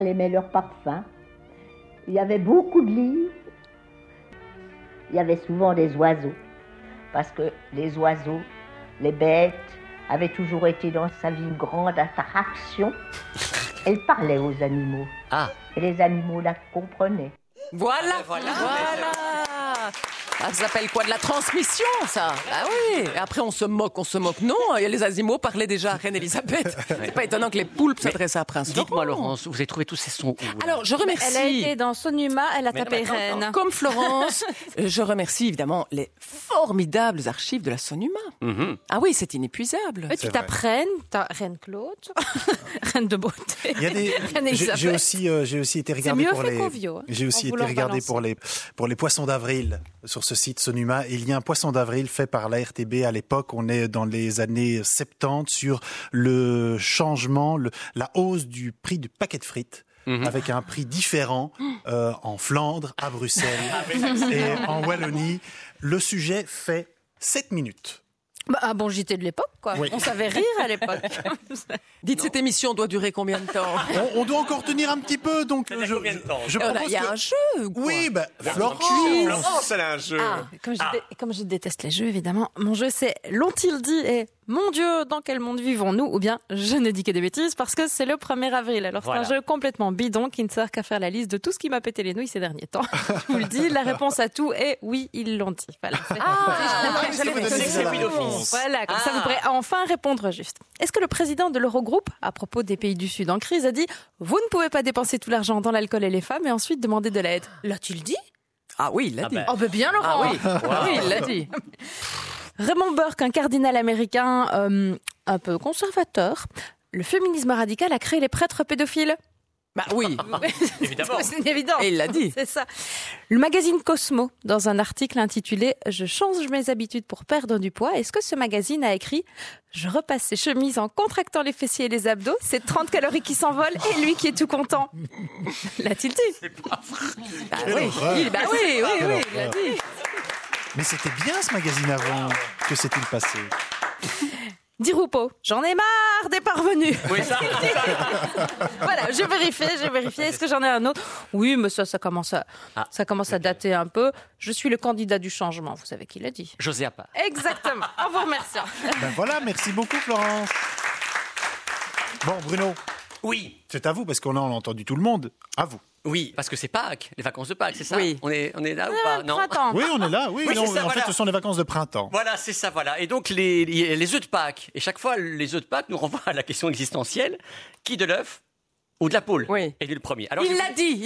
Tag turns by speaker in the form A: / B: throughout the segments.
A: Elle aimait leur parfum. Il y avait beaucoup de livres. Il y avait souvent des oiseaux. Parce que les oiseaux, les bêtes, avaient toujours été dans sa vie une grande attraction. Elle parlait aux animaux. Et les animaux la comprenaient.
B: Voilà. Ça s'appelle quoi? De la transmission, ça? Ah oui. Et après, on se moque. Non, les animaux parlaient déjà à Reine Elisabeth. C'est pas étonnant que les poulpes s'adressent à Prince Laurent.
C: Dites-moi, Laurence, vous avez trouvé tous ces sons où?
B: Alors, je remercie.
D: Elle a été dans Sonuma, elle a tapé Reine.
B: Comme Florence, je remercie évidemment les formidables archives de la Sonuma. Ah oui, c'est inépuisable.
D: Tu tapes Reine, t'as Reine Claude, Reine de beauté.
E: Il y a des...
D: Reine Elisabeth.
E: J'ai aussi été regardé
D: mieux
E: pour
D: fait
E: les.
D: qu'Ovio, hein,
E: J'ai aussi
D: en
E: été
D: voulant
E: regardé
D: balancer.
E: pour les poissons d'avril sur ce site Sonuma. Il y a un poisson d'avril fait par la RTB à l'époque. On est dans les années 70 sur le changement, la hausse du prix du paquet de frites. Avec un prix différent en Flandre, à Bruxelles et en Wallonie. Le sujet fait 7 minutes.
D: Un bon JT de l'époque, quoi.
E: Oui.
D: On savait rire à l'époque.
B: Dites, cette émission doit durer combien de temps?
E: On doit encore tenir un petit peu, donc
C: combien de temps?
E: je
B: Il
E: propose
B: y a
E: que-
B: un jeu, quoi.
E: Oui, Florence.
C: Florence, elle a un jeu.
D: Comme je déteste les jeux, évidemment, mon jeu c'est l'ont-ils dit et mon Dieu, dans quel monde vivons-nous? Ou bien je ne dis que des bêtises parce que c'est le 1er avril. Alors
C: Voilà.
D: c'est un jeu complètement bidon qui ne sert qu'à faire la liste de tout ce qui m'a pété les nouilles ces derniers temps. Je vous le dis, la réponse à tout est oui, ils l'ont dit. Voilà.
C: C'est oui d'office.
D: Voilà, comme ça vous pourrez enfin répondre juste. Est-ce que le président de l'Eurogroupe, à propos des pays du Sud en crise, a dit « Vous ne pouvez pas dépenser tout l'argent dans l'alcool et les femmes et ensuite demander de l'aide » L'as-tu dit?
B: Ah oui, il l'a dit.
D: Oh ben bien Laurent.
B: Oui, il l'a dit.
D: Raymond Burke, un cardinal américain un peu conservateur, le féminisme radical a créé les prêtres pédophiles.
B: Bah oui.
C: Évidemment.
D: C'est évident.
B: Et il l'a dit.
D: C'est ça. Le magazine Cosmo, dans un article intitulé « Je change mes habitudes pour perdre du poids », est-ce que ce magazine a écrit « Je repasse ses chemises en contractant les fessiers et les abdos, c'est 30 calories qui s'envolent et lui qui est tout content ». L'a-t-il dit?
C: C'est pas vrai.
D: Bah oui, il l'a dit.
E: Mais c'était bien ce magazine avant. Que s'est-il passé?
D: Di Rupo, j'en ai marre des parvenus.
C: Oui, ça.
D: Voilà, j'ai vérifié. Est-ce que j'en ai un autre? Oui, mais ça commence à dater un peu. Je suis le candidat du changement. Vous savez qui l'a dit?
C: José Appart.
D: Exactement. En vous remerciant.
E: Ben voilà, merci beaucoup Florence. Bon Bruno,
C: Oui.
E: c'est à vous parce qu'on a entendu tout le monde. À vous.
C: Oui, parce que c'est Pâques, les vacances de Pâques, c'est ça?
B: Oui.
C: On est là ou pas? Non.
D: Printemps.
E: Oui, on est là. Oui,
C: Oui,
E: non,
C: c'est ça,
E: en fait,
C: voilà.
E: ce sont les vacances de printemps.
C: Voilà, c'est ça, voilà. Et donc, les œufs de Pâques. Et chaque fois, les œufs de Pâques nous renvoient à la question existentielle. Qui de l'œuf ou de la poule?
B: Oui.
C: Et le premier. Alors,
B: Il l'a dit.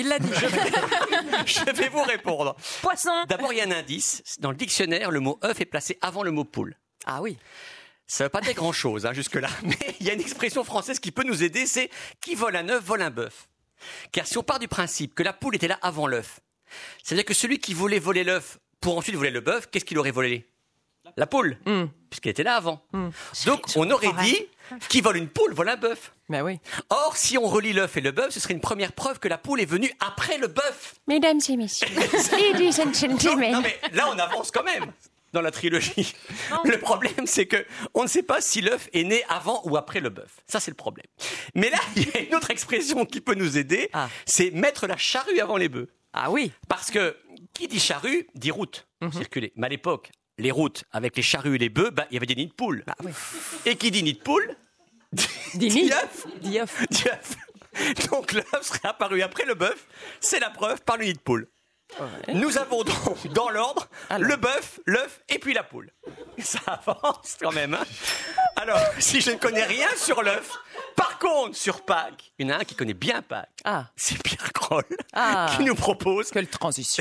C: je vais vous répondre.
D: Poisson.
C: D'abord, il y a un indice. Dans le dictionnaire, le mot œuf est placé avant le mot poule.
B: Ah oui.
C: Ça ne veut pas dire grand-chose jusque-là. Mais il y a une expression française qui peut nous aider, c'est « qui vole un œuf, vole un bœuf ». Car si on part du principe que la poule était là avant l'œuf, c'est-à-dire que celui qui voulait voler l'œuf pour ensuite voler le bœuf, qu'est-ce qu'il aurait volé? La poule, puisqu'elle était là avant. Donc on aurait dit « qui vole une poule, vole un bœuf ».
B: Ben oui.
C: Or, si on relie l'œuf et le bœuf, ce serait une première preuve que la poule est venue après le bœuf.
F: Mesdames et messieurs, ladies and
C: Non,
F: gentlemen.
C: mais là, on avance quand même dans la trilogie. Le problème, c'est que on ne sait pas si l'œuf est né avant ou après le bœuf. Ça, c'est le problème. Mais là, il y a une autre expression qui peut nous aider, c'est mettre la charrue avant les bœufs.
B: Ah oui.
C: Parce que qui dit charrue dit route pour circuler. Mais à l'époque, les routes avec les charrues et les bœufs, il y avait des nids de poules. Et qui dit nid de poule dit œuf.
B: Dit œuf.
C: Dit œuf. Donc l'œuf serait apparu après le bœuf. C'est la preuve par le nid de poule. Nous avons donc dans l'ordre le bœuf, l'œuf et puis la poule. Ça avance quand même. Hein. Alors, si je ne connais rien sur l'œuf, par contre, sur Pâques, il y en a un qui connaît bien Pâques.
B: Ah.
C: C'est Pierre Kroll
B: Ah.
C: qui nous propose.
B: Quelle transition.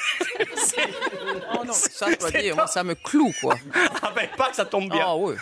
B: Oh non, ça, je dois dire, moi, ça me cloue, quoi.
C: Ah ben Pâques, ça tombe bien.
B: Ah oui.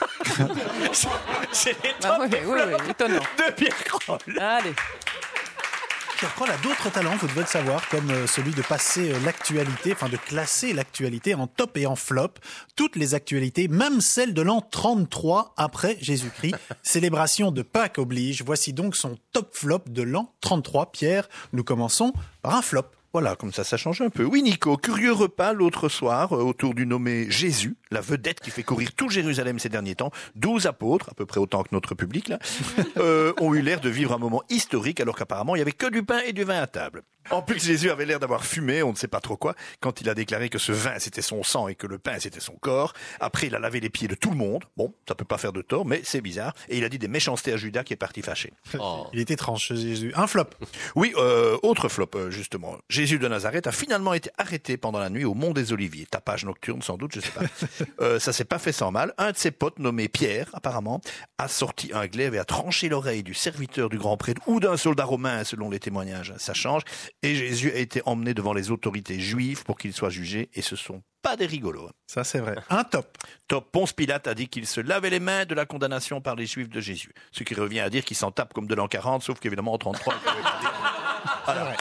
C: C'est les
B: Ah
C: top
B: oui, oui, étonnant.
C: de Pierre Kroll.
B: Allez.
E: Pierre Kroll a d'autres talents, vous devez le savoir, comme celui de passer l'actualité, enfin de classer l'actualité en top et en flop. Toutes les actualités, même celles de l'an 33 après Jésus-Christ. Célébration de Pâques oblige. Voici donc son top flop de l'an 33. Pierre, nous commençons par un flop.
G: Voilà, comme ça change un peu. Oui, Nico, curieux repas l'autre soir autour du nommé Jésus, la vedette qui fait courir tout Jérusalem ces derniers temps. 12 apôtres, à peu près autant que notre public, là, ont eu l'air de vivre un moment historique alors qu'apparemment il y avait que du pain et du vin à table. En plus, Jésus avait l'air d'avoir fumé, on ne sait pas trop quoi, quand il a déclaré que ce vin c'était son sang et que le pain c'était son corps. Après, il a lavé les pieds de tout le monde. Bon, ça peut pas faire de tort, mais c'est bizarre. Et il a dit des méchancetés à Judas qui est parti fâché.
C: Oh.
E: Il est étrange, ce Jésus. Un flop.
G: Oui, autre flop, justement. Jésus de Nazareth a finalement été arrêté pendant la nuit au Mont des Oliviers. Tapage nocturne, sans doute, je sais pas. Ça s'est pas fait sans mal. Un de ses potes, nommé Pierre, apparemment, a sorti un glaive et a tranché l'oreille du serviteur du grand prêtre ou d'un soldat romain, selon les témoignages. Ça change. Et Jésus a été emmené devant les autorités juives pour qu'il soit jugé. Et ce sont pas des rigolos.
E: Ça, c'est vrai. Un top.
G: Top. Ponce Pilate a dit qu'il se lavait les mains de la condamnation par les juifs de Jésus. Ce qui revient à dire qu'il s'en tape comme de l'an 40, sauf qu'évidemment en 33. Voilà.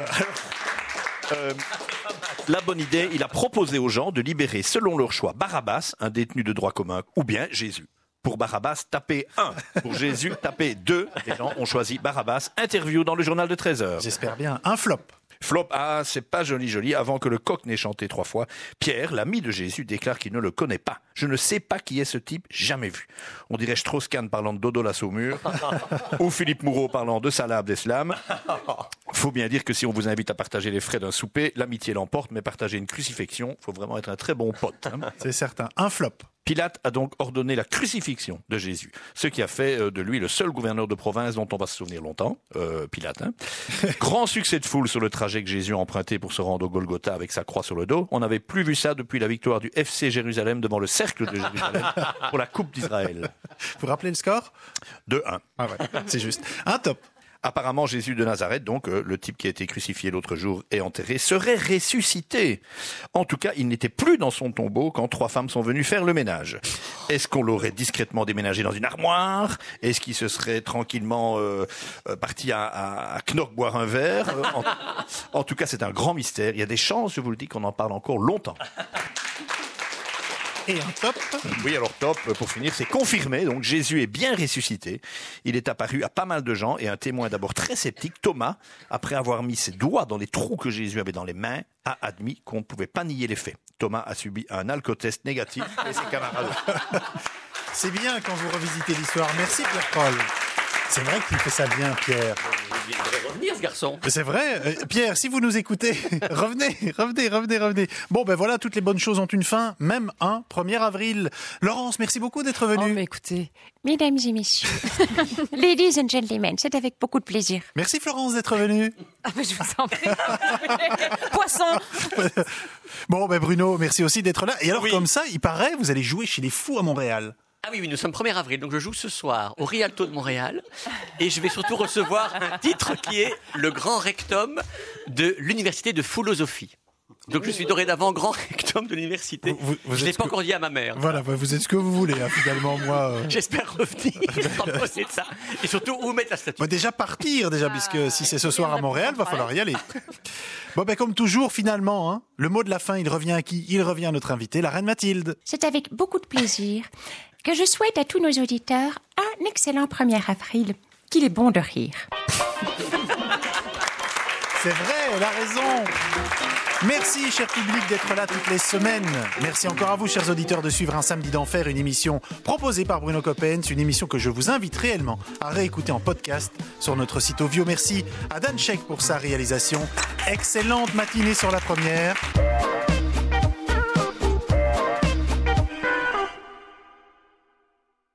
G: La bonne idée, il a proposé aux gens de libérer selon leur choix Barabbas, un détenu de droit commun, ou bien Jésus. Pour Barabbas, tapez 1. Pour Jésus, tapez 2. Les gens ont choisi Barabbas. Interview dans le journal de 13h.
E: J'espère bien. Un flop.
G: Flop, c'est pas joli. Avant que le coq n'ait chanté 3 fois, Pierre, l'ami de Jésus, déclare qu'il ne le connaît pas. Je ne sais pas qui est ce type, jamais vu. On dirait Strauss-Kahn parlant de Dodo la Saumure, ou Philippe Moureau parlant de Salah Abdeslam. Faut bien dire que si on vous invite à partager les frais d'un souper, l'amitié l'emporte, mais partager une crucifixion, faut vraiment être un très bon pote.
E: C'est certain. Un flop.
G: Pilate a donc ordonné la crucifixion de Jésus, ce qui a fait de lui le seul gouverneur de province dont on va se souvenir longtemps, Pilate. Grand succès de foule sur le trajet que Jésus a emprunté pour se rendre au Golgotha avec sa croix sur le dos. On n'avait plus vu ça depuis la victoire du FC Jérusalem devant le cercle de Jérusalem pour la Coupe d'Israël.
E: Vous rappelez le score ?
G: 2-1.
E: Ah ouais, c'est juste. Un top.
G: Apparemment, Jésus de Nazareth, donc le type qui a été crucifié l'autre jour et enterré, serait ressuscité. En tout cas, il n'était plus dans son tombeau quand 3 femmes sont venues faire le ménage. Est-ce qu'on l'aurait discrètement déménagé dans une armoire ? Est-ce qu'il se serait tranquillement parti à Knock boire un verre ? En tout cas, c'est un grand mystère. Il y a des chances, je vous le dis, qu'on en parle encore longtemps.
E: Et un top.
G: Oui, alors top, pour finir, c'est confirmé. Donc Jésus est bien ressuscité. Il est apparu à pas mal de gens et un témoin d'abord très sceptique, Thomas, après avoir mis ses doigts dans les trous que Jésus avait dans les mains, a admis qu'on ne pouvait pas nier les faits. Thomas a subi un alcotest négatif et ses camarades.
E: C'est bien quand vous revisitez l'histoire. Merci Pierre Paul. C'est vrai qu'il fait ça bien, Pierre.
C: Il devrait revenir, ce garçon.
E: C'est vrai. Pierre, si vous nous écoutez, revenez. Bon, ben voilà, toutes les bonnes choses ont une fin, même un 1er avril. Laurence, merci beaucoup d'être venue.
B: Oh, mais écoutez.
F: Mesdames et messieurs, ladies and gentlemen, c'est avec beaucoup de plaisir.
E: Merci Florence d'être venue.
D: Ah, mais je vous en prie. Poisson.
E: Bon, ben Bruno, merci aussi d'être là. Et alors,
C: Oui.
E: comme ça, il paraît, vous allez jouer chez les Fous à Montréal.
C: Ah oui, nous sommes 1er avril, donc je joue ce soir au Rialto de Montréal et je vais surtout recevoir un titre qui est le grand rectum de l'université de philosophie. Donc je suis dorénavant grand rectum de l'université.
E: Vous
C: Je ne l'ai
E: êtes
C: pas encore dit à ma mère.
E: Voilà, vous êtes ce que vous voulez, hein, finalement, moi.
C: J'espère revenir reposer de ça. Et surtout, où mettre la statue?
E: Bah, déjà partir, puisque si c'est ce soir à Montréal, va falloir y aller. Bon, ben comme toujours, finalement, hein, le mot de la fin, il revient à qui ? Il revient à notre invitée, la reine Mathilde.
F: C'est avec beaucoup de plaisir que je souhaite à tous nos auditeurs un excellent 1er avril, qu'il est bon de rire.
E: C'est vrai, elle a raison. Merci, cher public, d'être là toutes les semaines. Merci encore à vous, chers auditeurs, de suivre Un Samedi d'Enfer, une émission proposée par Bruno Coppens, une émission que je vous invite réellement à réécouter en podcast sur notre site Ovio. Merci à Dan Sheck pour sa réalisation. Excellente matinée sur la première.